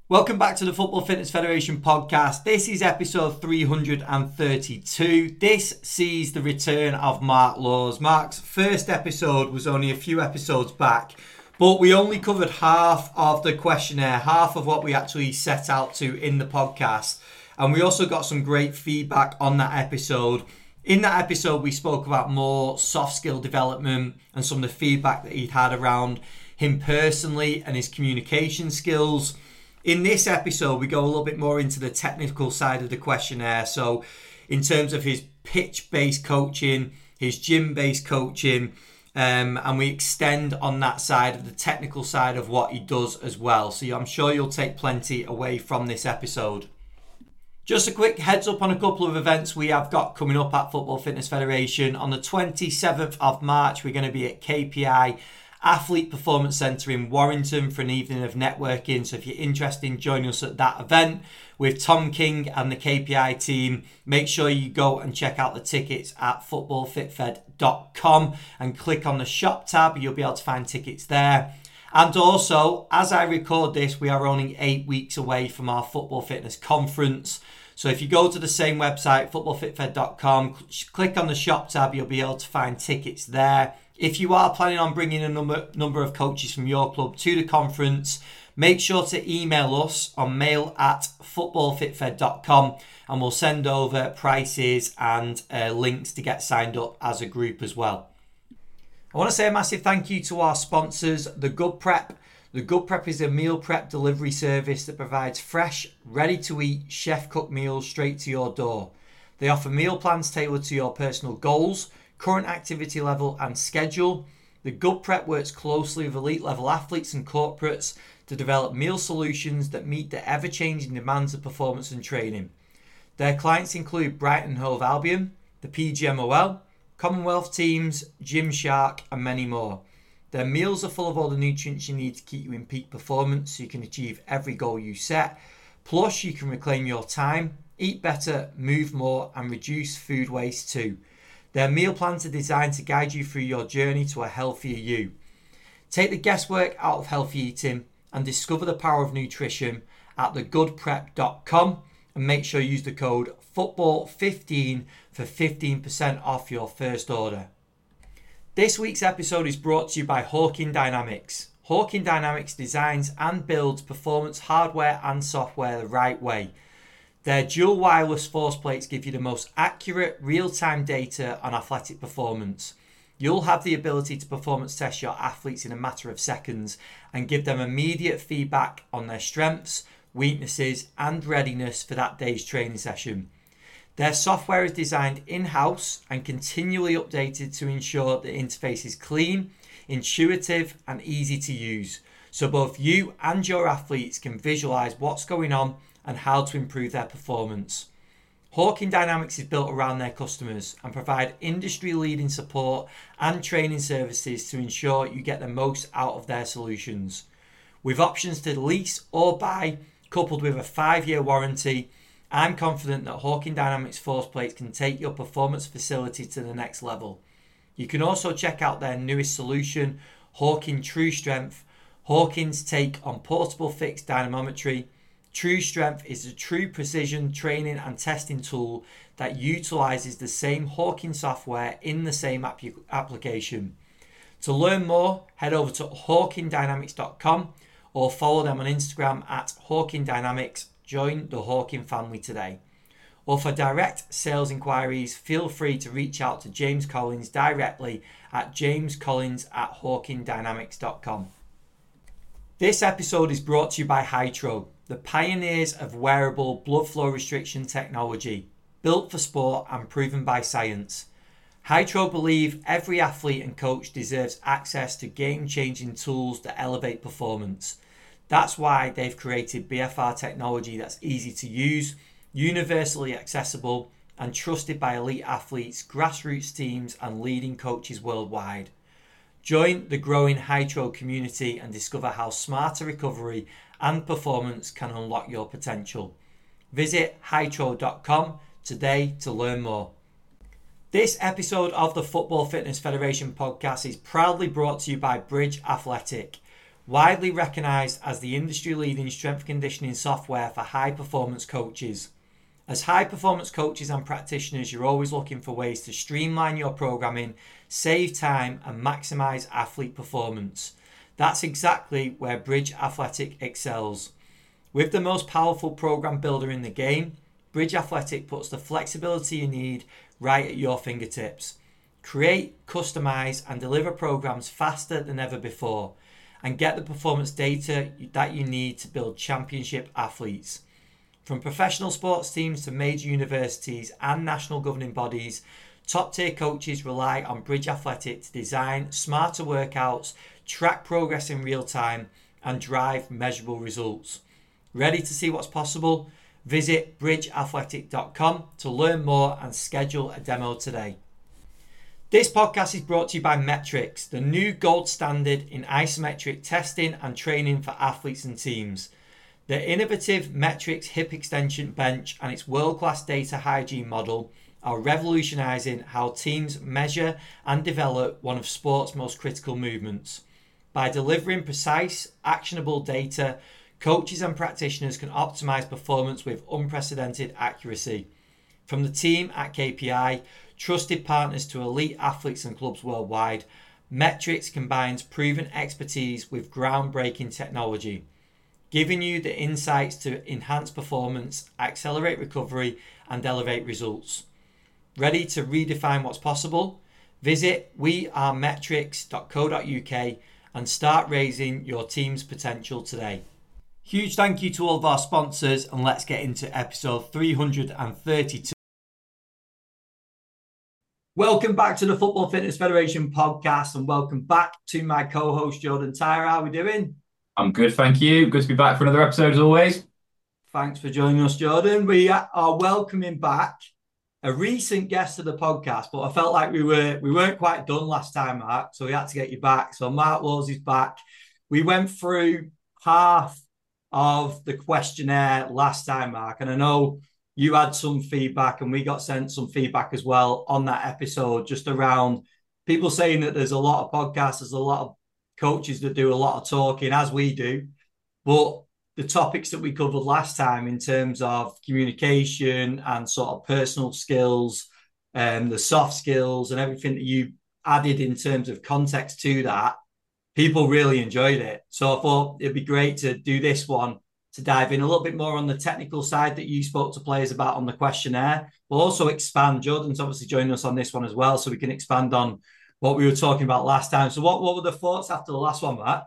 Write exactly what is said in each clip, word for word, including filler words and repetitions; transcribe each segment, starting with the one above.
Welcome back to the Football Fitness Federation podcast. This is episode three hundred thirty-two. This sees the return of Mark Laws. Mark's first episode was only a few episodes back, but we only covered half of the questionnaire, half of what we actually set out to in the podcast. And we also got some great feedback on that episode. In that episode, we spoke about more soft skill development and some of the feedback that he'd had around him personally and his communication skills. In this episode, we go a little bit more into the technical side of the questionnaire. So in terms of his pitch-based coaching, his gym-based coaching, um, and we extend on that side of the technical side of what he does as well. So I'm sure you'll take plenty away from this episode. Just a quick heads up on a couple of events we have got coming up at Football Fitness Federation. On the twenty-seventh of March, we're going to be at K P I Athlete Performance Centre in Warrington for an evening of networking. So if you're interested in joining us at that event with Tom King and the K P I team, make sure you go and check out the tickets at football fit fed dot com and click on the shop tab. You'll be able to find tickets there. And also, as I record this, we are only eight weeks away from our Football Fitness Conference. So if you go to the same website, football fit fed dot com, click on the shop tab, you'll be able to find tickets there. If you are planning on bringing a number, number of coaches from your club to the conference, make sure to email us on mail at football fit fed dot com and we'll send over prices and uh, links to get signed up as a group as well. I want to say a massive thank you to our sponsors, The Good Prep. The Good Prep is a meal prep delivery service that provides fresh, ready-to-eat, chef-cooked meals straight to your door. They offer meal plans tailored to your personal goals, current activity level and schedule. The Good Prep works closely with elite level athletes and corporates to develop meal solutions that meet the ever-changing demands of performance and training. Their clients include Brighton and Hove Albion, the P G M O L, Commonwealth teams, Gymshark and many more. Their meals are full of all the nutrients you need to keep you in peak performance so you can achieve every goal you set. Plus you can reclaim your time, eat better, move more and reduce food waste too. Their meal plans are designed to guide you through your journey to a healthier you. Take the guesswork out of healthy eating and discover the power of nutrition at the good prep dot com and make sure you use the code football fifteen for fifteen percent off your first order. This week's episode is brought to you by Hawkin Dynamics. Hawkin Dynamics designs and builds performance hardware and software the right way. Their dual wireless force plates give you the most accurate real-time data on athletic performance. You'll have the ability to performance test your athletes in a matter of seconds and give them immediate feedback on their strengths, weaknesses and readiness for that day's training session. Their software is designed in-house and continually updated to ensure the interface is clean, intuitive and easy to use, so both you and your athletes can visualize what's going on and how to improve their performance. Hawkin Dynamics is built around their customers and provide industry-leading support and training services to ensure you get the most out of their solutions. With options to lease or buy, coupled with a five-year warranty, I'm confident that Hawkin Dynamics force plates can take your performance facility to the next level. You can also check out their newest solution, Hawkin True Strength, Hawkin's take on portable fixed dynamometry. True Strength is a true precision training and testing tool that utilizes the same Hawkin software in the same app- application. To learn more, head over to hawkin dynamics dot com or follow them on Instagram at Hawkin Dynamics. Join the Hawkin family today. Or for direct sales inquiries, feel free to reach out to James Collins directly at james collins at hawkin dynamics dot com. This episode is brought to you by Hytro, the pioneers of wearable blood flow restriction technology, built for sport and proven by science. Hytro believe every athlete and coach deserves access to game-changing tools that elevate performance. That's why they've created B F R technology that's easy to use, universally accessible, and trusted by elite athletes, grassroots teams, and leading coaches worldwide. Join the growing Hytro community and discover how smarter recovery and performance can unlock your potential. Visit hytro dot com today to learn more. This episode of the Football Fitness Federation podcast is proudly brought to you by Bridge Athletic. widely recognised as the industry-leading strength conditioning software for high-performance coaches. As high-performance coaches and practitioners, you're always looking for ways to streamline your programming, save time, and maximise athlete performance. That's exactly where Bridge Athletic excels. With the most powerful program builder in the game, Bridge Athletic puts the flexibility you need right at your fingertips. Create, customize, and deliver programs faster than ever before, and get the performance data that you need to build championship athletes. From professional sports teams to major universities and national governing bodies, top-tier coaches rely on Bridge Athletic to design smarter workouts, track progress in real time, and drive measurable results. Ready to see what's possible? Visit bridge athletic dot com to learn more and schedule a demo today. This podcast is brought to you by Metrics, the new gold standard in isometric testing and training for athletes and teams. The innovative Metrics hip extension bench and its world-class data hygiene model are revolutionizing how teams measure and develop one of sport's most critical movements. By delivering precise, actionable data, coaches and practitioners can optimize performance with unprecedented accuracy. From the team at K P I, trusted partners to elite athletes and clubs worldwide, Metrics combines proven expertise with groundbreaking technology, giving you the insights to enhance performance, accelerate recovery, and elevate results. Ready to redefine what's possible? Visit we are metrics dot co dot uk and start raising your team's potential today. Huge thank you to all of our sponsors, and let's get into episode three hundred thirty-two. Welcome back to the Football Fitness Federation podcast, and welcome back to my co-host Jordan Tyrer. How are we doing? I'm good, thank you. Good to be back for another episode as always. Thanks for joining us, Jordan. We are welcoming back a recent guest of the podcast, but I felt like we were we weren't quite done last time, Mark, so we had to get you back. So Mark Laws is back. We went through half of the questionnaire last time, Mark, and I know you had some feedback, and we got sent some feedback as well on that episode, just around people saying that there's a lot of podcasts, there's a lot of coaches that do a lot of talking, as we do, but the topics that we covered last time in terms of communication and sort of personal skills and um, the soft skills and everything that you added in terms of context to that, people really enjoyed it. So I thought it'd be great to do this one to dive in a little bit more on the technical side that you spoke to players about on the questionnaire. We'll also expand. Jordan's obviously joining us on this one as well, so we can expand on what we were talking about last time. So what, what were the thoughts after the last one, Matt?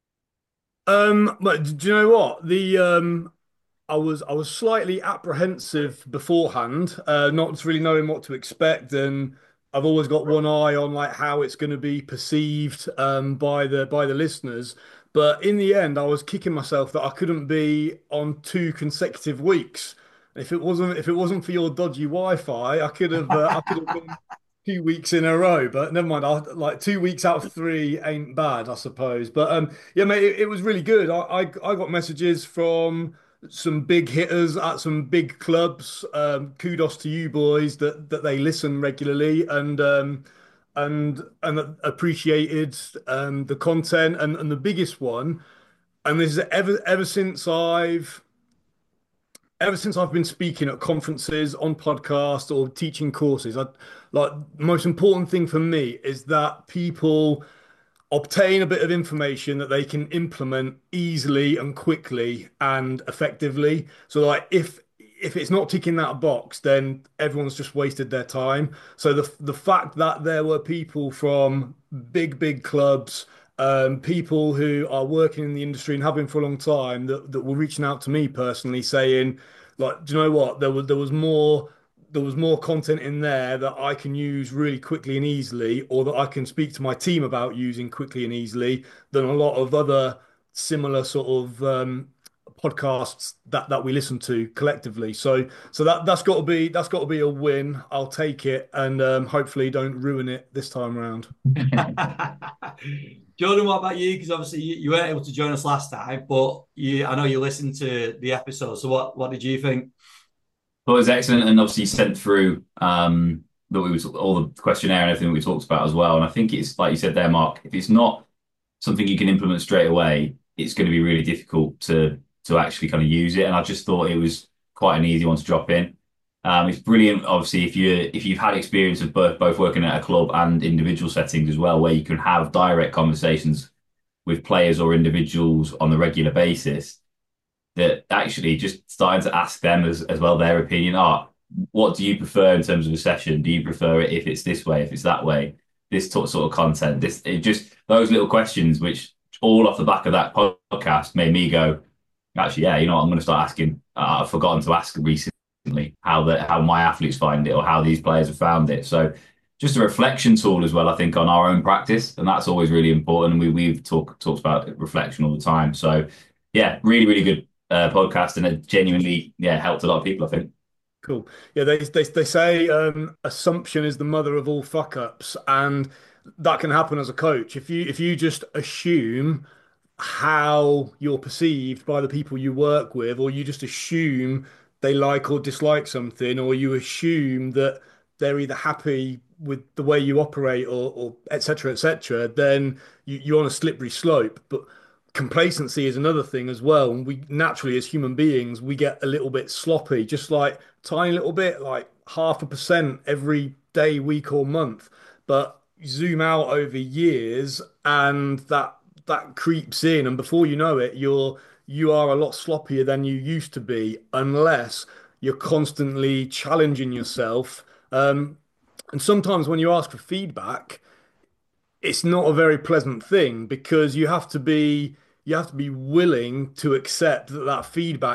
Um, but do you know what? The um I was I was slightly apprehensive beforehand, uh, not really knowing what to expect, and I've always got one eye on like how it's going to be perceived um by the by the listeners. But in the end, I was kicking myself that I couldn't be on two consecutive weeks. If it wasn't if it wasn't for your dodgy Wi-Fi, I could have uh, I could have been two weeks in a row, but never mind. I like two weeks out of three ain't bad, I suppose. But um, yeah, mate, it, it was really good. I, I I got messages from some big hitters at some big clubs. Um, kudos to you boys that that they listen regularly and um and and appreciated um the content and and the biggest one. And this is ever ever since I've ever since I've been speaking at conferences, on podcasts, or teaching courses, I like the most important thing for me is that people obtain a bit of information that they can implement easily and quickly and effectively. So like if if it's not ticking that box, then everyone's just wasted their time. So the the fact that there were people from big, big clubs, um, people who are working in the industry and have been for a long time that, that were reaching out to me personally saying, like, do you know what? There was there was more there was more content in there that I can use really quickly and easily, or that I can speak to my team about using quickly and easily than a lot of other similar sort of um, podcasts that that we listen to collectively. So so that that's got to be that's got to be a win. I'll take it, and um, hopefully don't ruin it this time around. Jordan, what about you? Because obviously you, you weren't able to join us last time, but you I know you listened to the episode. So what what did you think? Well, it was excellent, and obviously you sent through um, that we was all the questionnaire and everything we talked about as well. And I think it's like you said there, Mark. If it's not something you can implement straight away, it's going to be really difficult to to actually kind of use it. And I just thought it was quite an easy one to drop in. Um, it's brilliant, obviously, if you if you've had experience of both both working at a club and individual settings as well, where you can have direct conversations with players or individuals on a regular basis, that actually just starting to ask them as, as well their opinion. Oh, what do you prefer in terms of a session? Do you prefer it if it's this way, if it's that way, this sort of content? This it just those little questions, which all off the back of that podcast made me go, actually, yeah, you know what, I'm going to start asking. Uh, I've forgotten to ask recently how the how my athletes find it or how these players have found it. So just a reflection tool as well, I think, on our own practice, and that's always really important. And we we've talked talked about reflection all the time. So yeah, really, really good uh, podcast, and it genuinely, yeah, helped a lot of people, I think. Cool. Yeah, they they they say um, assumption is the mother of all fuck ups, and that can happen as a coach. If you if you just assume how you're perceived by the people you work with, or you just assume they like or dislike something, or you assume that they're either happy with the way you operate or, or et cetera, et cetera, then you, you're on a slippery slope. But complacency is another thing as well. And we naturally, as human beings, we get a little bit sloppy, just like tiny little bit, like half a percent every day, week, or month. But zoom out over years, and that that creeps in, and before you know it, you're you are a lot sloppier than you used to be, unless you're constantly challenging yourself. Um, and sometimes when you ask for feedback, it's not a very pleasant thing because you have to be you have to be willing to accept that that feedback